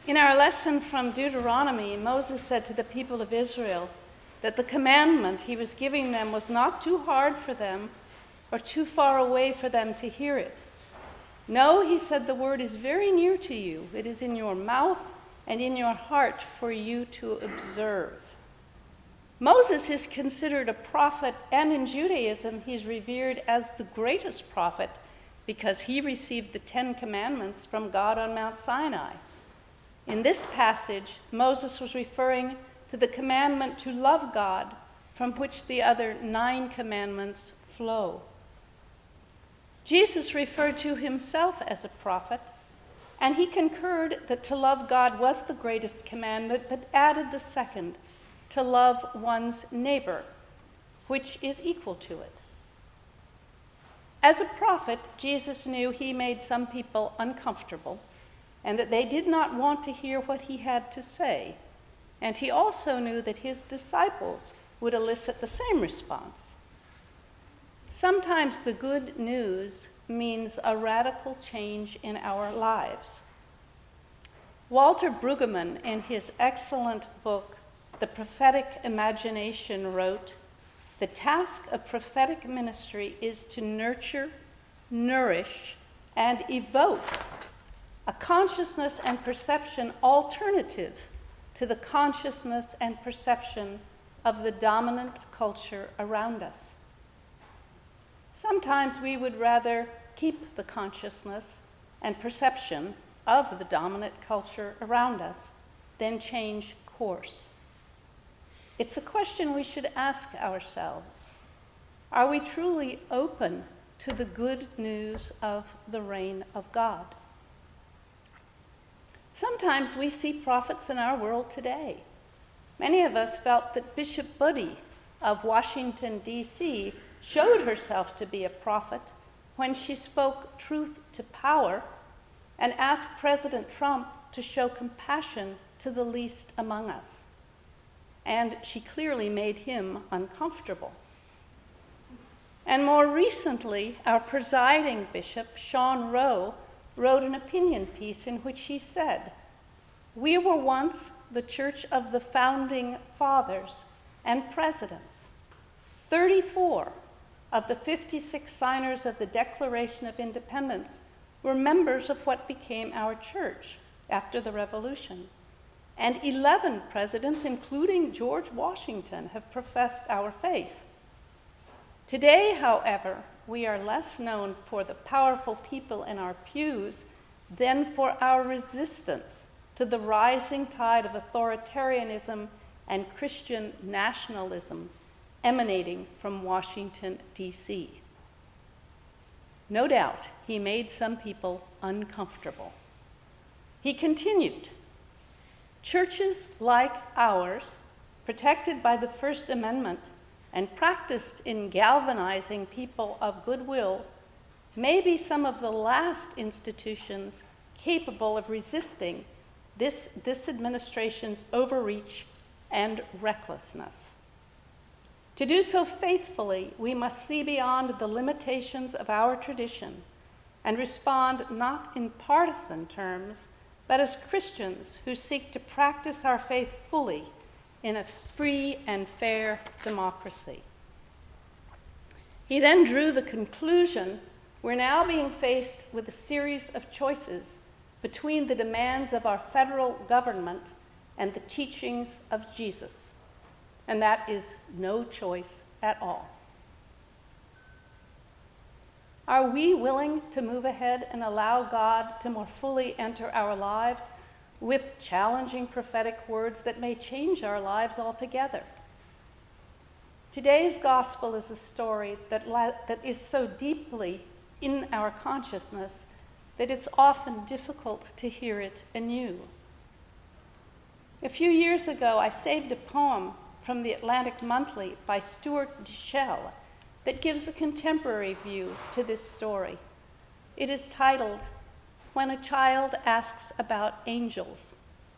In our lesson from Deuteronomy, Moses said to the people of Israel that the commandment he was giving them was not too hard for them or too far away for them to hear it. No, he said, the word is very near to you. It is in your mouth and in your heart for you to observe. Moses is considered a prophet, and in Judaism, he's revered as the greatest prophet because he received the 10 Commandments from God on Mount Sinai. In this passage, Moses was referring to the commandment to love God, from which the other 9 commandments flow. Jesus referred to himself as a prophet, and he concurred that to love God was the greatest commandment, but added the second, to love one's neighbor, which is equal to it. As a prophet, Jesus knew he made some people uncomfortable and that they did not want to hear what he had to say. And he also knew that his disciples would elicit the same response. Sometimes the good news means a radical change in our lives. Walter Brueggemann, in his excellent book, The Prophetic Imagination, wrote, "The task of prophetic ministry is to nurture, nourish, and evoke a consciousness and perception alternative to the consciousness and perception of the dominant culture around us." Sometimes we would rather keep the consciousness and perception of the dominant culture around us than change course. It's a question we should ask ourselves. Are we truly open to the good news of the reign of God? Sometimes we see prophets in our world today. Many of us felt that Bishop Budde of Washington, D.C., showed herself to be a prophet when she spoke truth to power and asked President Trump to show compassion to the least among us. And she clearly made him uncomfortable. And more recently, our presiding bishop, Sean Rowe, wrote an opinion piece in which he said, "We were once the church of the founding fathers and presidents. 34 of the 56 signers of the Declaration of Independence were members of what became our church after the Revolution. And 11 presidents, including George Washington, have professed our faith. Today, however, we are less known for the powerful people in our pews than for our resistance to the rising tide of authoritarianism and Christian nationalism emanating from Washington, D.C. No doubt he made some people uncomfortable. He continued, "Churches like ours, protected by the First Amendment and practiced in galvanizing people of goodwill, may be some of the last institutions capable of resisting this administration's overreach and recklessness. To do so faithfully, we must see beyond the limitations of our tradition and respond not in partisan terms, but as Christians who seek to practice our faith fully in a free and fair democracy." He then drew the conclusion we're now being faced with a series of choices between the demands of our federal government and the teachings of Jesus. And that is no choice at all. Are we willing to move ahead and allow God to more fully enter our lives with challenging prophetic words that may change our lives altogether? Today's gospel is a story that is so deeply in our consciousness that it's often difficult to hear it anew. A few years ago, I saved a poem from the Atlantic Monthly by Stuart Deschelles that gives a contemporary view to this story. It is titled, "When a Child Asks About Angels."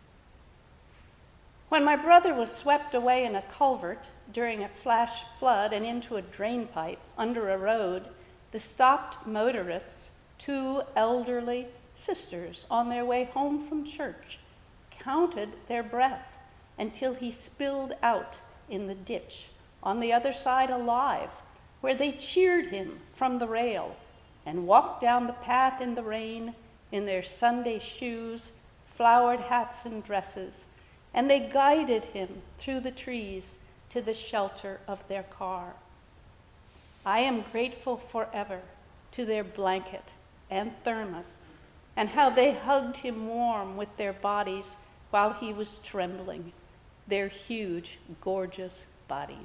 When my brother was swept away in a culvert during a flash flood and into a drain pipe under a road, the stopped motorists, 2 elderly sisters on their way home from church, counted their breath until he spilled out in the ditch on the other side alive, where they cheered him from the rail and walked down the path in the rain in their Sunday shoes, flowered hats and dresses, and they guided him through the trees to the shelter of their car. I am grateful forever to their blanket and thermos, and how they hugged him warm with their bodies while he was trembling, their huge, gorgeous bodies.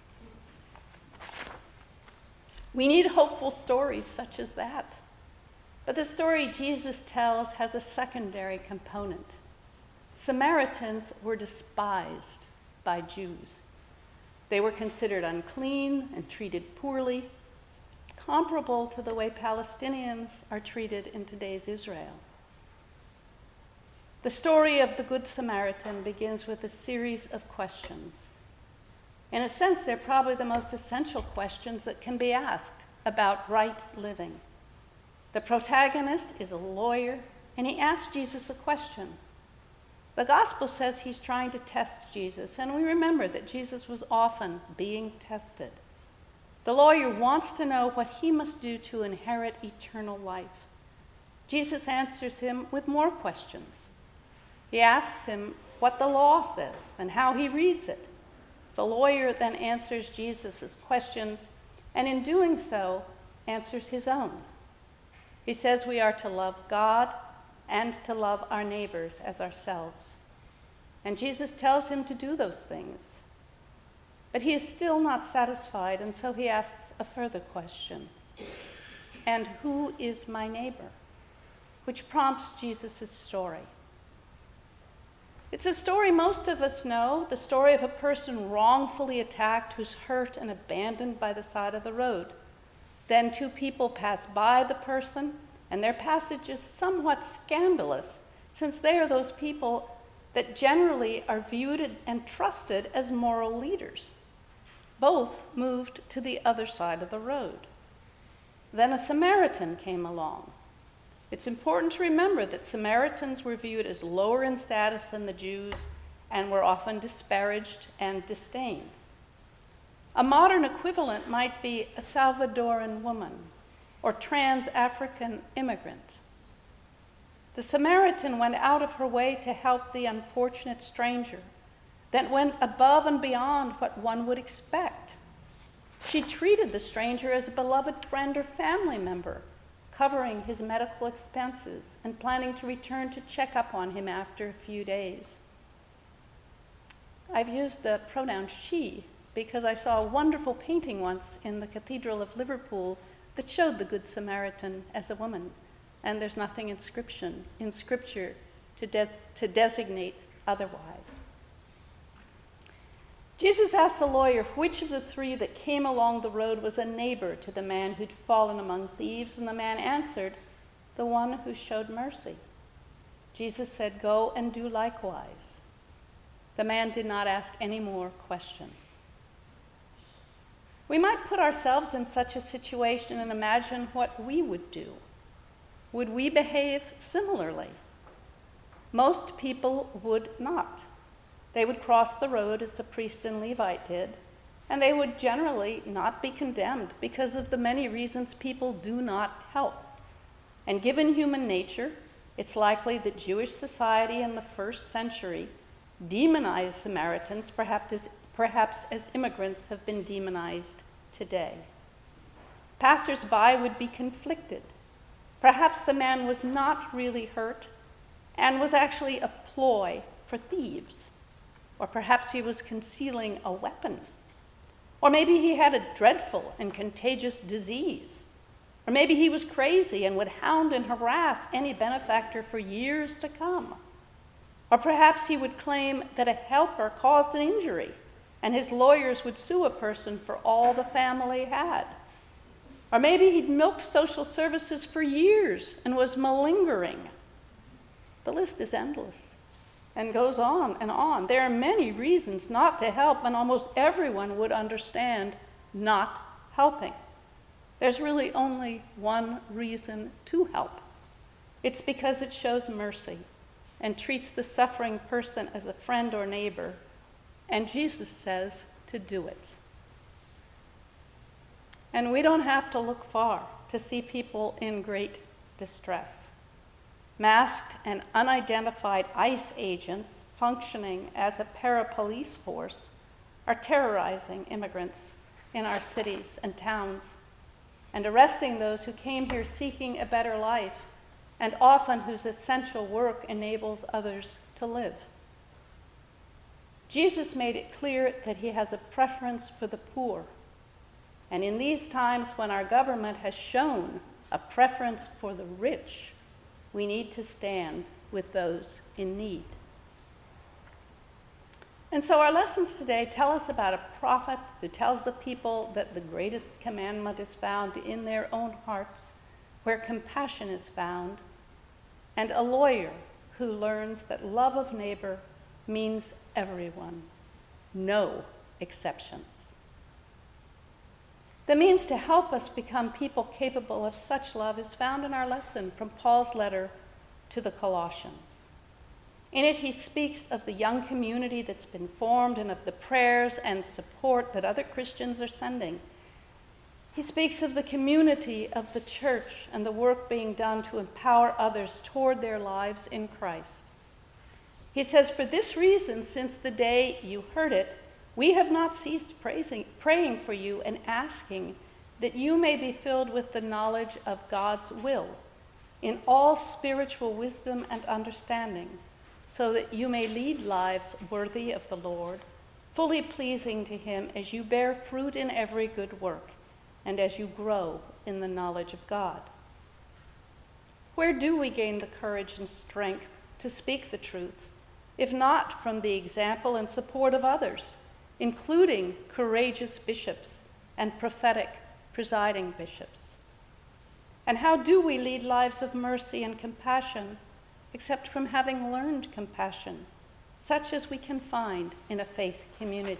We need hopeful stories such as that. But the story Jesus tells has a secondary component. Samaritans were despised by Jews. They were considered unclean and treated poorly, comparable to the way Palestinians are treated in today's Israel. The story of the Good Samaritan begins with a series of questions. In a sense, they're probably the most essential questions that can be asked about right living. The protagonist is a lawyer, and he asks Jesus a question. The gospel says he's trying to test Jesus, and we remember that Jesus was often being tested. The lawyer wants to know what he must do to inherit eternal life. Jesus answers him with more questions. He asks him what the law says and how he reads it. The lawyer then answers Jesus' questions, and in doing so, answers his own. He says we are to love God and to love our neighbors as ourselves. And Jesus tells him to do those things. But he is still not satisfied, and so he asks a further question. And who is my neighbor? Which prompts Jesus' story. It's a story most of us know, the story of a person wrongfully attacked who's hurt and abandoned by the side of the road. Then two people pass by the person, and their passage is somewhat scandalous, since they are those people that generally are viewed and trusted as moral leaders. Both moved to the other side of the road. Then a Samaritan came along. It's important to remember that Samaritans were viewed as lower in status than the Jews and were often disparaged and disdained. A modern equivalent might be a Salvadoran woman or trans-African immigrant. The Samaritan went out of her way to help the unfortunate stranger, that went above and beyond what one would expect. She treated the stranger as a beloved friend or family member, covering his medical expenses and planning to return to check up on him after a few days. I've used the pronoun she because I saw a wonderful painting once in the Cathedral of Liverpool that showed the Good Samaritan as a woman, and there's nothing in Scripture to designate otherwise. Jesus asked the lawyer which of the three that came along the road was a neighbor to the man who'd fallen among thieves, and the man answered, the one who showed mercy. Jesus said, go and do likewise. The man did not ask any more questions. We might put ourselves in such a situation and imagine what we would do. Would we behave similarly? Most people would not. They would cross the road as the priest and Levite did, and they would generally not be condemned because of the many reasons people do not help. And given human nature, it's likely that Jewish society in the first century demonized Samaritans, perhaps as immigrants have been demonized today. Passers-by would be conflicted. Perhaps the man was not really hurt and was actually a ploy for thieves. Or perhaps he was concealing a weapon. Or maybe he had a dreadful and contagious disease. Or maybe he was crazy and would hound and harass any benefactor for years to come. Or perhaps he would claim that a helper caused an injury, and his lawyers would sue a person for all the family had. Or maybe he'd milked social services for years and was malingering. The list is endless and goes on and on. There are many reasons not to help, and almost everyone would understand not helping. There's really only one reason to help. It's because it shows mercy, and treats the suffering person as a friend or neighbor, and Jesus says to do it. And we don't have to look far to see people in great distress. Masked and unidentified ICE agents functioning as a para-police force are terrorizing immigrants in our cities and towns and arresting those who came here seeking a better life and often whose essential work enables others to live. Jesus made it clear that he has a preference for the poor. And in these times when our government has shown a preference for the rich, we need to stand with those in need. And so our lessons today tell us about a prophet who tells the people that the greatest commandment is found in their own hearts, where compassion is found, and a lawyer who learns that love of neighbor means everyone, no exceptions. The means to help us become people capable of such love is found in our lesson from Paul's letter to the Colossians. In it, he speaks of the young community that's been formed and of the prayers and support that other Christians are sending. He speaks of the community of the church and the work being done to empower others toward their lives in Christ. He says, "For this reason, since the day you heard it, we have not ceased praying for you and asking that you may be filled with the knowledge of God's will in all spiritual wisdom and understanding, so that you may lead lives worthy of the Lord, fully pleasing to him as you bear fruit in every good work and as you grow in the knowledge of God." Where do we gain the courage and strength to speak the truth, if not from the example and support of others, including courageous bishops and prophetic presiding bishops? And how do we lead lives of mercy and compassion, except from having learned compassion, such as we can find in a faith community?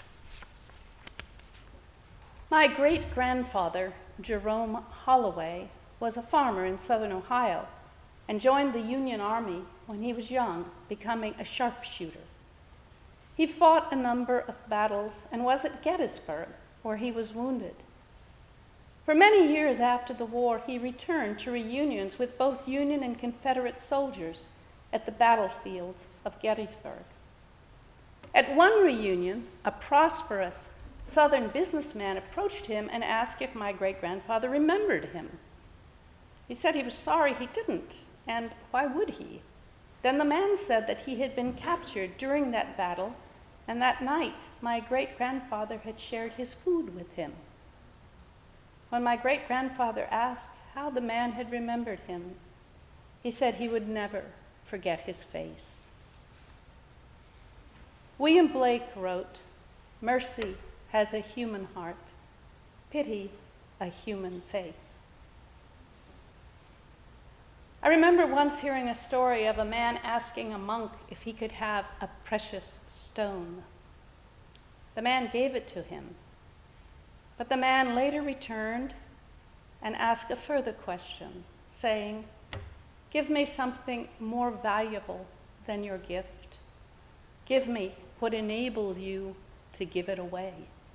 My great-grandfather, Jerome Holloway, was a farmer in southern Ohio and joined the Union Army when he was young, becoming a sharpshooter. He fought a number of battles and was at Gettysburg, where he was wounded. For many years after the war, he returned to reunions with both Union and Confederate soldiers at the battlefield of Gettysburg. At one reunion, a prosperous Southern businessman approached him and asked if my great-grandfather remembered him. He said he was sorry he didn't, and why would he? Then the man said that he had been captured during that battle, and that night my great-grandfather had shared his food with him. When my great-grandfather asked how the man had remembered him, he said he would never forget his face. William Blake wrote, "Mercy has a human heart, pity a human face." I remember once hearing a story of a man asking a monk if he could have a precious stone. The man gave it to him, but the man later returned and asked a further question, saying, "Give me something more valuable than your gift. Give me what enabled you to give it away."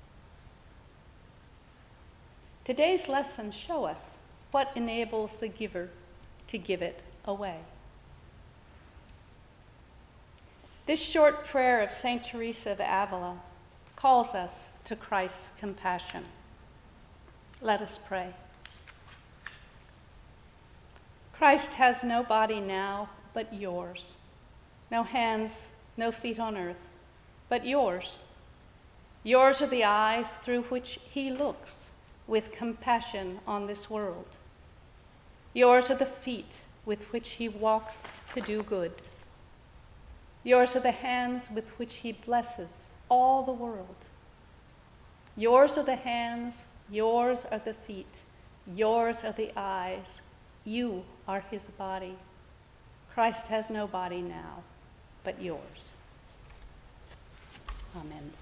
Today's lessons show us what enables the giver to give it away. This short prayer of St. Teresa of Avila calls us to Christ's compassion. Let us pray. Christ has no body now but yours, no hands, no feet on earth, but yours. Yours are the eyes through which he looks with compassion on this world. Yours are the feet with which he walks to do good. Yours are the hands with which he blesses all the world. Yours are the hands, yours are the feet, yours are the eyes, you are his body. Christ has no body now but yours. Amen.